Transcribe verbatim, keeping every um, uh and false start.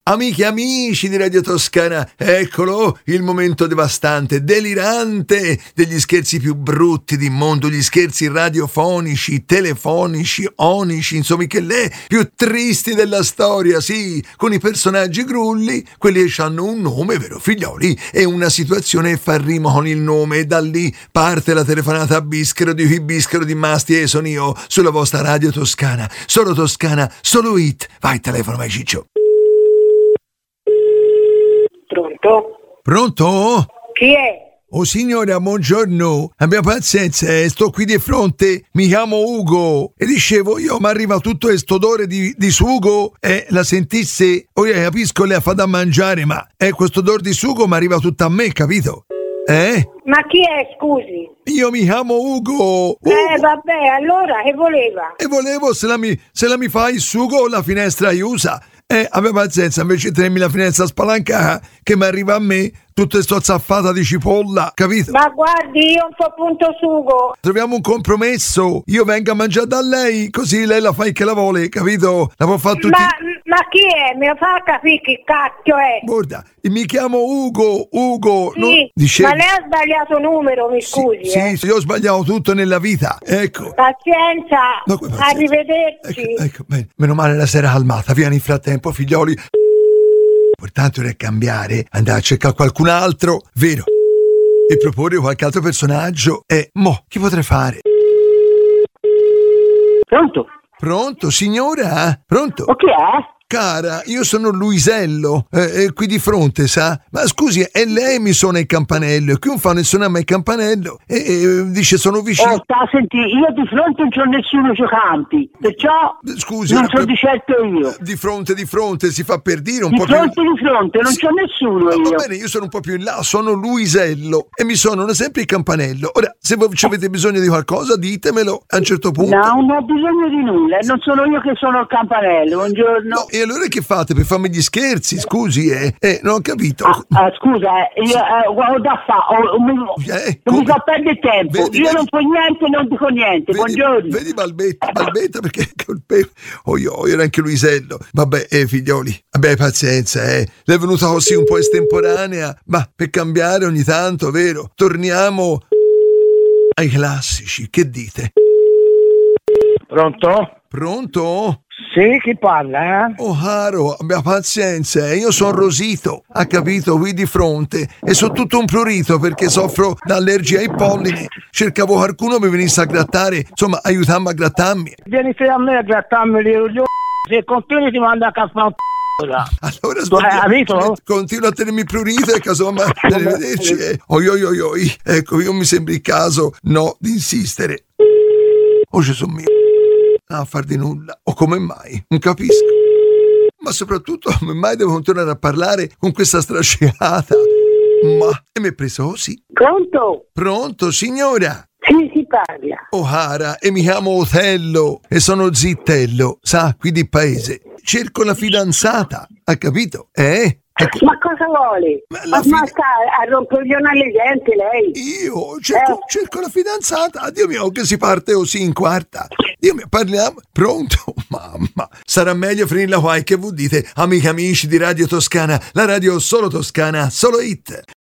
Amiche e amici di Radio Toscana, eccolo il momento devastante, delirante degli scherzi più brutti di mondo, gli scherzi radiofonici, telefonici, onici, insomma che le più tristi della storia, sì, con i personaggi grulli, quelli che hanno un nome, vero figlioli, e una situazione fa rima con il nome, e da lì parte la telefonata a Bischero di qui, Bischero di Masti, e sono io sulla vostra Radio Toscana, solo Toscana, solo hit. Vai, telefono, vai Ciccio. Pronto? Pronto? Chi è? Oh signora, buongiorno, abbia pazienza, eh, sto qui di fronte, mi chiamo Ugo e dicevo io mi arriva tutto questo odore di, di sugo e la sentisse, ora capisco lei ha fatto da mangiare, ma eh, questo odore di sugo mi arriva tutto a me, capito? Eh? Ma chi è, scusi? Io mi chiamo Ugo. Ugo. Eh vabbè, allora che voleva? E volevo se la mi, se la mi fa il sugo la finestra chiusa. Eh, aveva pazienza, invece di tenermi la finestra spalancata, che mi arriva a me tutta questa zaffata di cipolla, capito? Ma guardi, io non so punto sugo. Troviamo un compromesso, io vengo a mangiare da lei, così lei la fa che la vuole, capito? La può fare tutti... Ma, ma chi è? Me lo fa capire che cacchio è? Guarda, mi chiamo Ugo, Ugo. Sì, non... Dicevi... ma lei ha sbagliato numero, mi scusi. Sì, eh. sì, io ho sbagliato tutto nella vita, ecco. Pazienza, No, pazienza. arrivederci. Ecco, ecco, bene. Meno male la sera calmata, via nel frattempo, figlioli. L'importante era cambiare, andare a cercare qualcun altro, vero? E proporre qualche altro personaggio. E mo, chi potrei fare? Pronto? Pronto, signora? Pronto? O chi è? Cara, io sono Luisello, eh, eh, qui di fronte, sa? Ma scusi, e lei mi suona il campanello, e qui non fa nessuno a me il campanello, e, e dice sono vicino... Oh, sta, senti, io di fronte non c'ho nessuno che campi, perciò Scusi, non eh, so di certo io. Di fronte, di fronte, si fa per dire un Di po' fronte, più... di fronte, non Sì. c'ho nessuno Ma io. va bene, io sono un po' più in là, sono Luisello, e mi suonano sempre il campanello. Ora, se voi ci avete bisogno di qualcosa, ditemelo a un certo punto. No, non ho bisogno di nulla, non sono io che sono il campanello, buongiorno. No, e allora che fate? Per farmi gli scherzi, scusi, eh? Eh, non ho capito. Ah, ah, scusa, eh, io eh, ho da fare, oh, mi- Eh, non mi come? fa perdere tempo, Vedi, io vedi? non so niente, non dico niente, Vedi, buongiorno. vedi Balbetta, Balbetta perché è colpevole. Oh io, io era anche Luisello. Vabbè, eh, figlioli, vabbè, pazienza, eh. Lei è venuta così un po' estemporanea, ma per cambiare ogni tanto, vero? Torniamo ai classici, che dite? Pronto? Pronto? Sì, chi parla? Eh? Oh caro, abbia pazienza, eh. Io sono Rosito, ha capito, qui di fronte, e sono tutto un prurito perché soffro d'allergia ai pollini. Cercavo qualcuno che mi venisse a grattare, insomma, aiutarmi a grattarmi. Vieni te a me a grattarmi le coglioni, se continui ti manda a caffè un Allora Tu hai capito? continuo a tenermi prurito e casomai arrivederci. Eh. Oi oi oi oi, ecco, io mi sembra il caso no di insistere. Oh Gesù mio, a far di nulla, o come mai? Non capisco. Ma soprattutto come mai devo continuare a parlare con questa strascicata? Ma, e mi è preso così. Pronto? Pronto, signora? Sì, si parla. Oh cara, e mi chiamo Otello e sono Zittello, sa, qui di paese. Cerco la fidanzata, ha capito? Eh? Ecco. Ma cosa vuole? Ma Ma, la fine- ma sta a romperglione alle gente lei? Io cerco, Eh. cerco la fidanzata, Dio mio, che si parte così in quarta. Dio mio, parliamo. Pronto? Mamma, sarà meglio finirla qua, e che voi dite, amici amici di Radio Toscana, la radio solo toscana, solo hit.